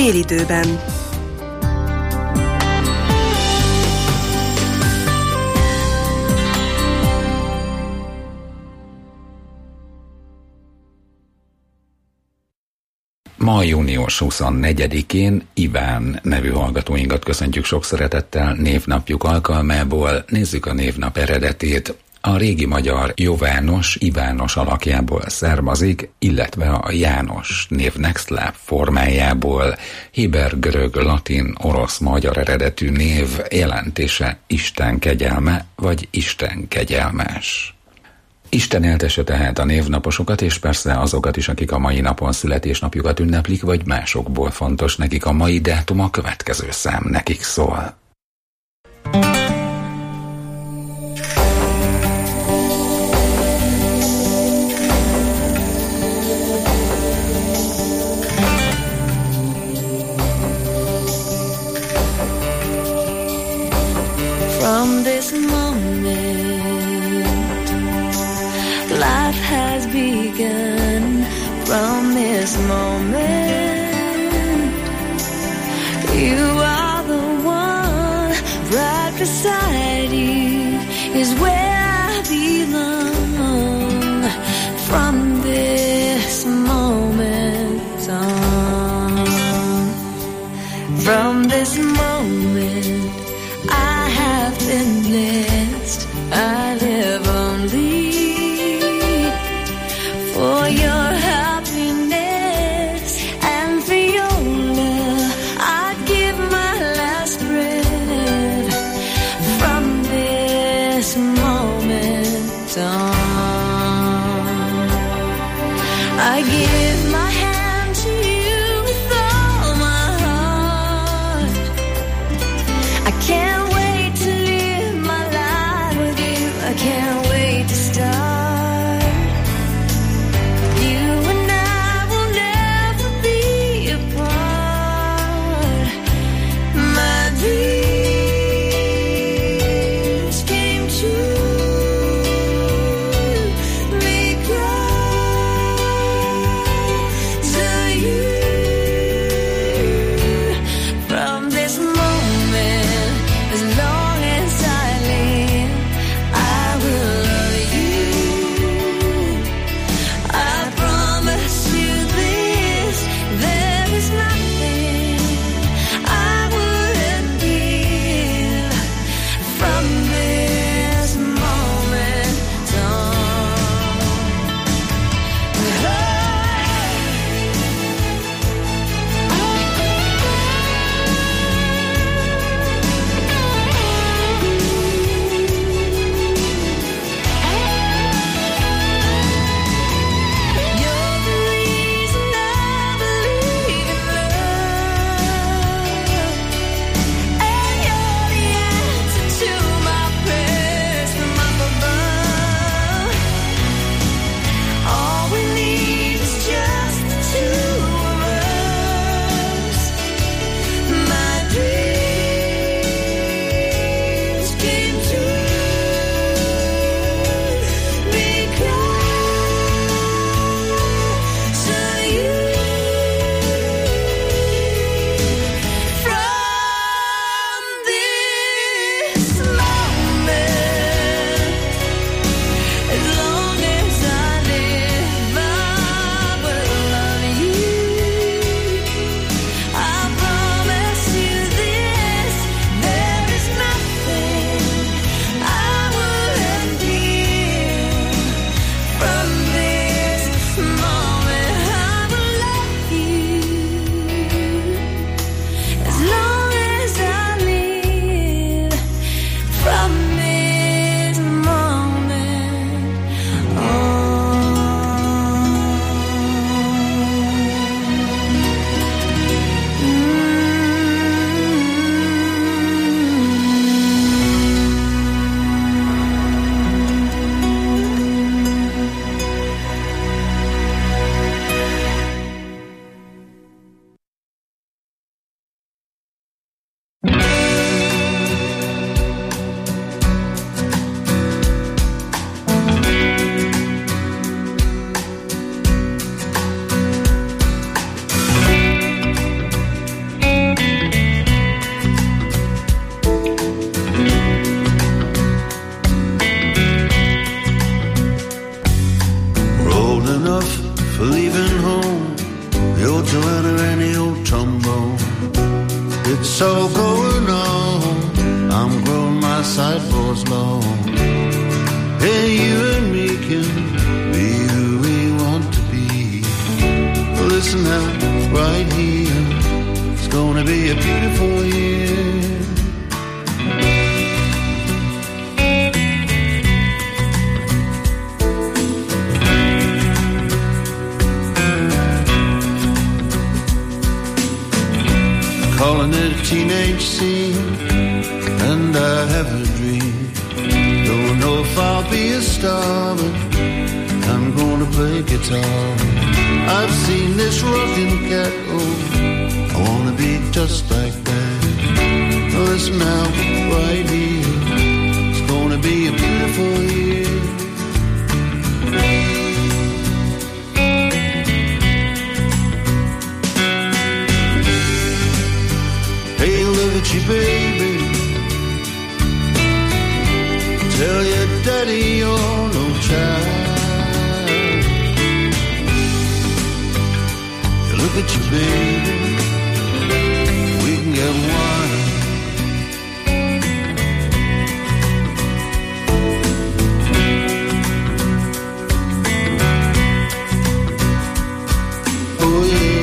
Délidőben. Ma június 24-én Iván nevű hallgatóinkat köszöntjük sok szeretettel névnapjuk alkalmából. Nézzük a névnap eredetét. A régi magyar Jovános, Ivános alakjából származik, illetve a János név nextláb formájából. Héber, görög, latin, orosz, magyar eredetű név jelentése Isten kegyelme vagy Isten kegyelmes. Isten éltesse tehát a névnaposokat, és persze azokat is, akik a mai napon születésnapjukat ünneplik, vagy másokból fontos nekik a mai dátum, a következő szám nekik szól. From this moment life has begun. From this moment, you are the one. Right beside you is where I belong. From this moment on, from this moment, I have been blessed. I live only for your happiness and for your love. I'd give my last breath. From this moment on, I give my hand to you with all my heart. I can't wait to live my life my sideboard's low. Hey, you and me can be who we want to be. Listen now, right here, it's gonna be a beautiful year. Calling it a teenage scene, and I have a dream. Don't know if I'll be a star, but I'm gonna play guitar. I've seen this rockin' cat, oh, I wanna be just like that. Listen now, right here, it's gonna be a beautiful year. Hey, look at you, baby. Tell your daddy you're no child. Look at you, baby. We can get wine. Oh, yeah.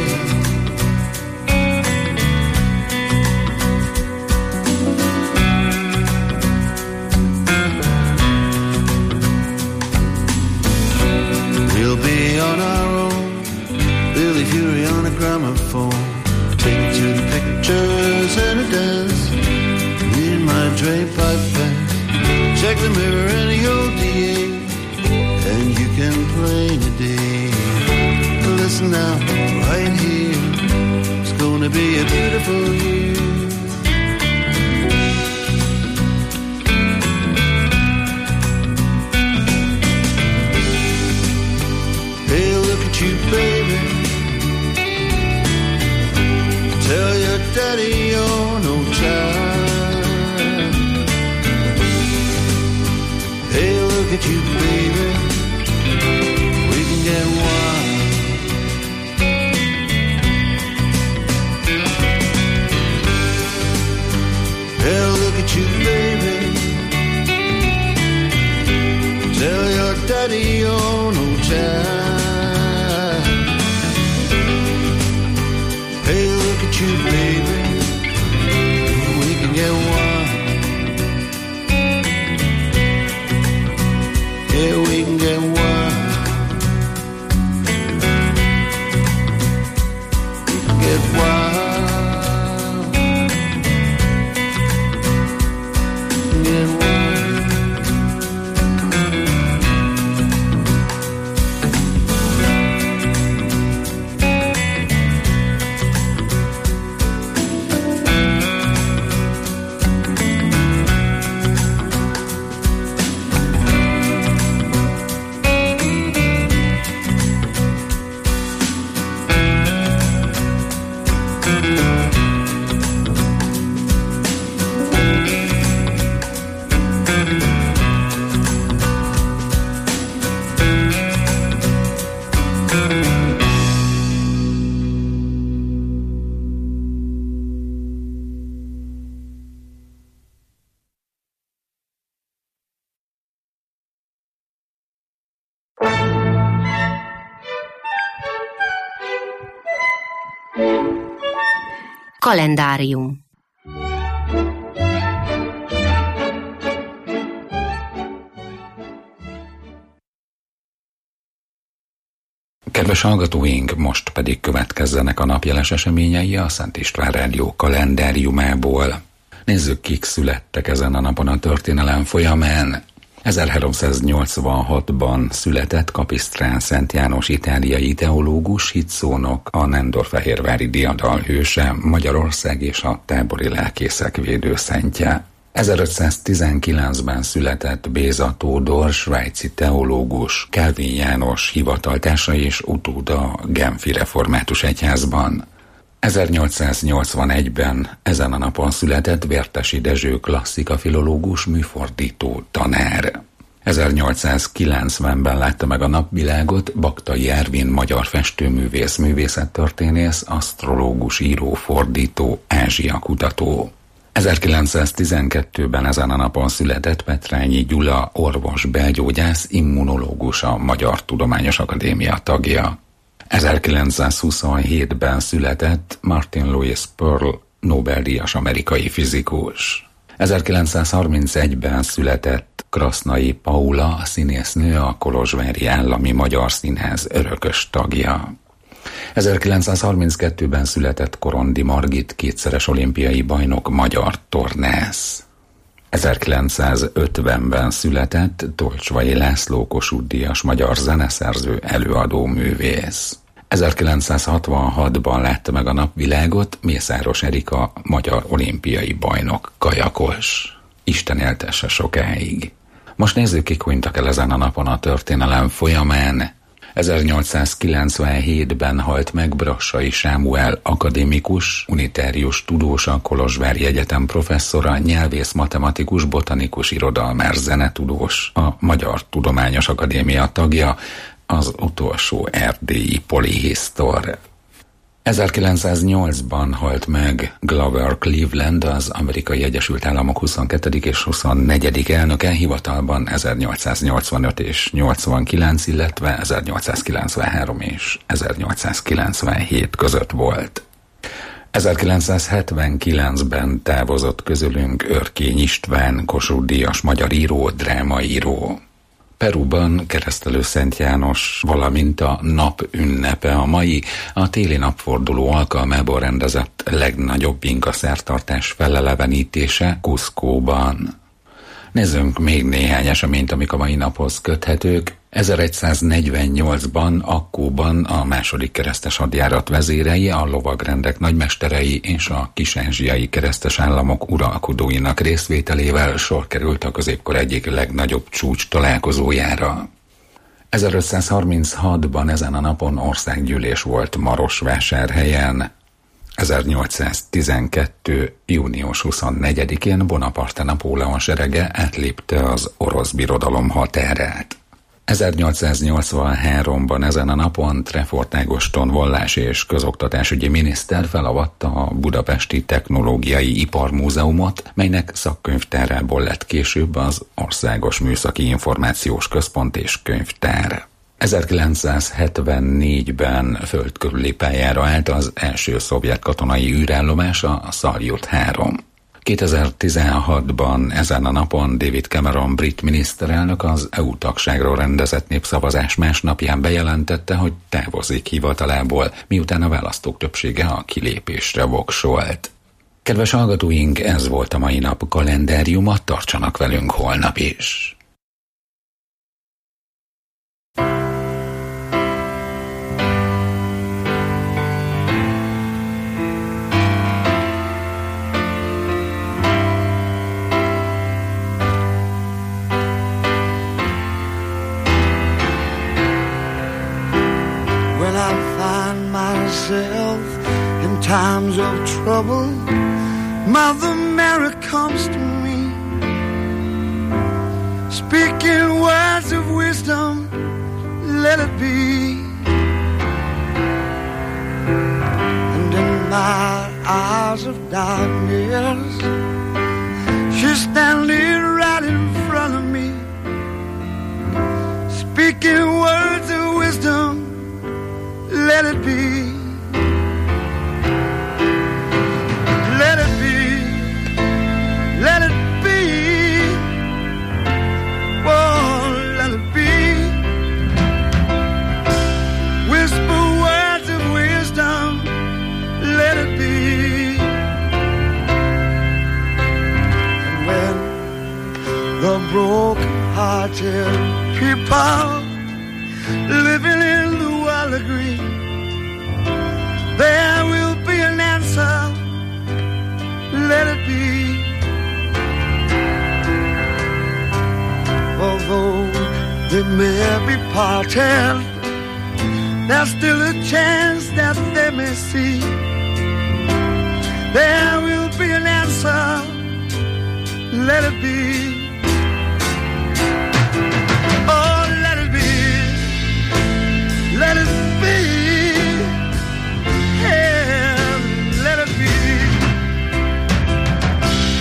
On our own, Billy Fury on a gramophone. Take it to the pictures and a dance. Me and my drain pipe band. Check the mirror and the ODA, and you can play today. Listen now, right here, it's gonna be a beautiful year. Hey, look at you, baby. Tell your daddy you're no child. Hey, look at you, baby. We can get wild. Hey, look at you, baby. Tell your daddy you're no child. Hey, look at you, baby. We can get wild. Yeah, we can get wild. We can get wild. Get wild. Kalendárium. Kedves hallgatóink, most pedig következzenek a napjeles eseményei a Szent István Rádió kalendáriumából. Nézzük, kik születtek ezen a napon a történelem folyamán. 1386-ban született Kapisztrán Szent János itáliai teológus, hitszónok, a nándorfehérvári diadal hőse, Magyarország és a tábori lelkészek védőszentje. 1519-ben született Béza Tódor, svájci teológus, Kálvin János hivataltársa és utóda a Genfi református egyházban. 1881-ben ezen a napon született Vértesi Dezső klasszikafilológus, műfordító, tanár. 1890-ben látta meg a napvilágot Baktai Ervin magyar festőművész, művészettörténész, asztrológus, író, fordító, Ázsia kutató. 1912-ben ezen a napon született Petrányi Gyula, orvos, belgyógyász, immunológus, a Magyar Tudományos Akadémia tagja. 1927-ben született Martin Louis Pearl, Nobel-díjas amerikai fizikus. 1931-ben született Krasznai Paula, színésznő, a Kolozsvári Állami Magyar Színház örökös tagja. 1932-ben született Korondi Margit, kétszeres olimpiai bajnok, magyar tornász. 1950-ben született Tolcsvai László, Kossuth-díjas magyar zeneszerző, előadó, művész. 1966-ban látta meg a napvilágot Mészáros Erika, magyar olimpiai bajnok, kajakos. Isten éltesse sokáig. Most nézzük, kik hunytak el ezen a napon a történelem folyamán. 1897-ben halt meg Brassai Sámuel, akadémikus, unitárius tudós, a Kolozsvári Egyetem professzora, nyelvész, matematikus, botanikus, irodalmár, zenetudós, a Magyar Tudományos Akadémia tagja, az utolsó erdélyi polihisztor. 1908-ban halt meg Glover Cleveland, az Amerikai Egyesült Államok 22. és 24. elnöke, hivatalban 1885 és 89, illetve 1893 és 1897 között volt. 1979-ben távozott közülünk Örkény István, Kossuth-díjas magyar író, drámaíró. Peruban Keresztelő Szent János, valamint a nap ünnepe a mai, a téli napforduló alkalmából rendezett legnagyobb inka szertartás felelevenítése Cuscóban. Nézzünk még néhány eseményt, amik a mai naphoz köthetők. 1148-ban Akkóban a második keresztes hadjárat vezérei, a lovagrendek nagymesterei és a kis-ázsiai keresztes államok uralkodóinak részvételével sor került a középkor egyik legnagyobb csúcs találkozójára. 1536-ban ezen a napon országgyűlés volt Marosvásárhelyen. 1812. június 24-én Bonaparte Napóleon serege átlépte az orosz birodalom határát. 1883-ban ezen a napon Trefort Ágoston vallás- és közoktatásügyi miniszter felavatta a Budapesti Technológiai Iparmúzeumot, melynek szakkönyvtárából lett később az Országos Műszaki Információs Központ és Könyvtár. 1974-ben földkörüli pályára állt az első szovjet katonai űrállomás, a Saljut 3. 2016-ban ezen a napon David Cameron brit miniszterelnök az EU tagságról rendezett népszavazás másnapján bejelentette, hogy távozik hivatalából, miután a választók többsége a kilépésre voksolt. Kedves hallgatóink, ez volt a mai nap kalendáriuma, tartsanak velünk holnap is! In times of trouble, Mother Mary comes to me, speaking words of wisdom, let it be. And in my hours of darkness, she's standing right in front of me, speaking words of wisdom, let it be. Let it be, let it be, oh, let it be. Whisper words of wisdom, let it be. And when the broken-hearted people living in the world agree, there will be an answer. Let it be. Although they may be parted, there's still a chance that they may see. There will be an answer. Let it be. Oh, let it be. Let it be. Yeah, let it be.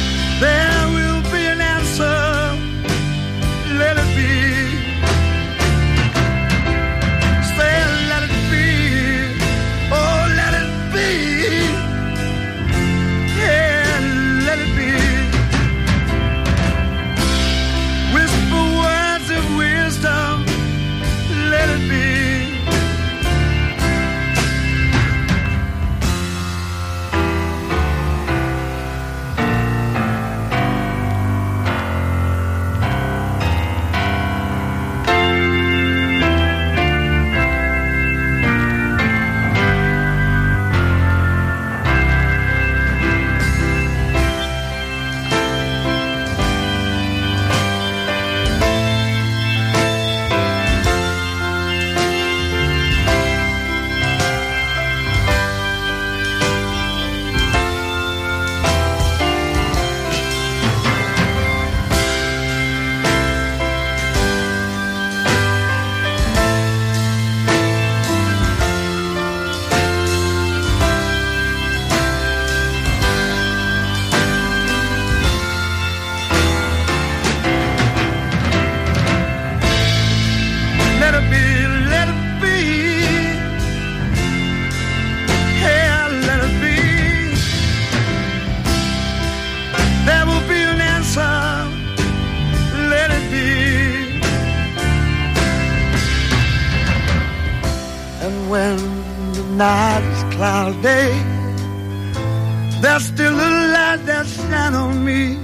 night is cloudy, there's still a light that shines on me.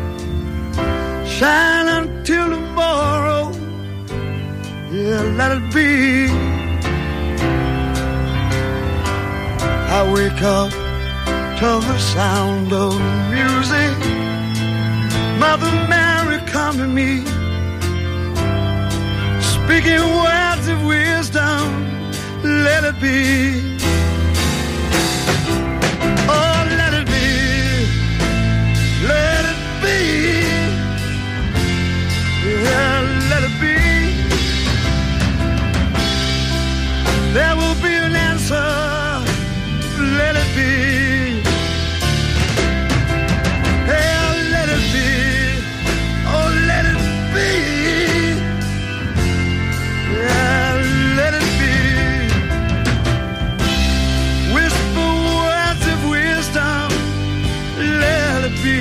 Shine until tomorrow, yeah, let it be. I wake up to the sound of music. Mother Mary come to me, speaking words of wisdom, let it be. Oh, let it be, let it be, yeah, let it be. There will be an answer, let it be. Yeah, let it be, oh, let it be. Yeah, let it be. Whisper words of wisdom, let it be.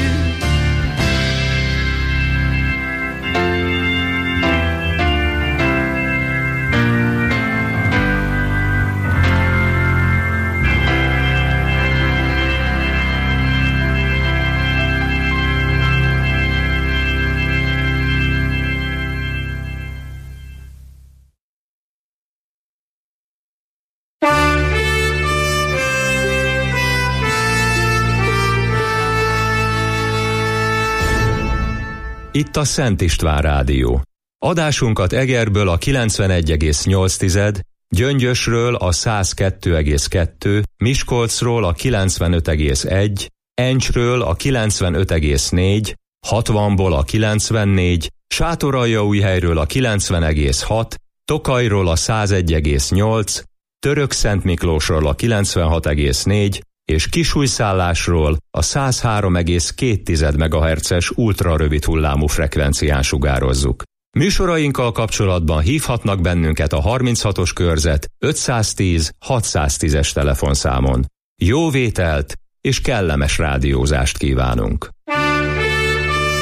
Itt a Szent István Rádió. Adásunkat Egerből a 91,8, Gyöngyösről a 102,2, Miskolcról a 95,1, Encsről a 95,4, 60-ból a 94, Sátoraljaújhelyről a 90,6, Tokajról a 101,8, Törökszentmiklósról a 96,4 és Kisújszállásról a 103,2 MHz-es ultrarövid hullámú frekvencián sugározzuk. Műsorainkkal kapcsolatban hívhatnak bennünket a 36-os körzet 510 610-es telefonszámon. Jó vételt és kellemes rádiózást kívánunk!